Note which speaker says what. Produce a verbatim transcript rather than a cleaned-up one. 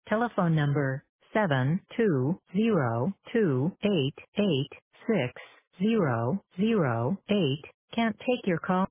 Speaker 1: Telephone number seven two zero two eight eight six zero zero eight can't take your call.